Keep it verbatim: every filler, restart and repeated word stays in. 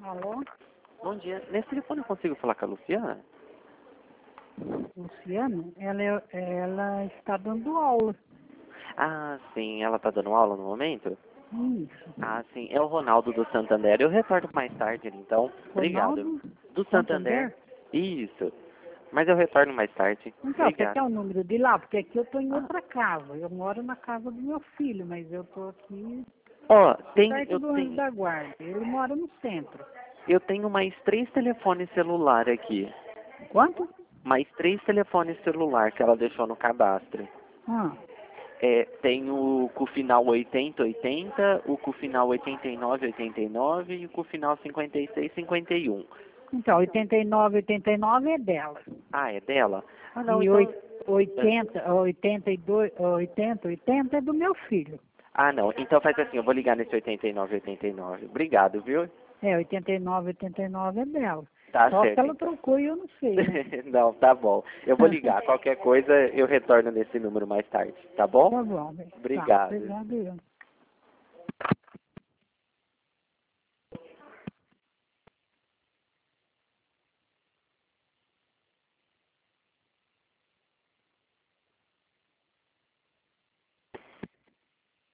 Alô? Bom dia. Nesse telefone eu consigo falar com a Luciana? Luciana? Ela, é- ela está dando aula. Ah, sim. Ela tá dando aula no momento? Isso. Ah, sim. É o Ronaldo do Santander. Eu retorno mais tarde, então. Obrigado. Ronaldo Do Santander? Santander? Isso. Mas eu retorno mais tarde. Então, você quer Obrigado. o número de lá? Porque aqui eu estou em Ah. outra casa. Eu moro na casa do meu filho, mas eu estou aqui Ó, tem, perto eu do Anjo tenho, da Guarda. Ele mora no centro. eu tenho mais três telefones celular aqui. Quanto? Mais três telefones celular que ela deixou no cadastro. Ah, É, tem o com o final oitenta oitenta, o com o final oitenta e nove oitenta e nove e o com o final cinquenta e seis cinquenta e um. então, oitenta e nove, oitenta e nove é dela. Ah, é dela? Ah, não, E então... oi- oitenta, oitenta e dois, oitenta, oitenta é do meu filho. Ah, não. Então faz assim, eu vou ligar nesse oitenta e nove oitenta e nove. Obrigado, viu? É, oitenta e nove, oitenta e nove é dela. Tá Só que certo, ela então. trocou e eu não sei, né? Não, tá bom. Eu vou ligar. Qualquer coisa, eu retorno nesse número mais tarde, tá bom? Tá bom, bem. Tá, Obrigado. obrigado eu.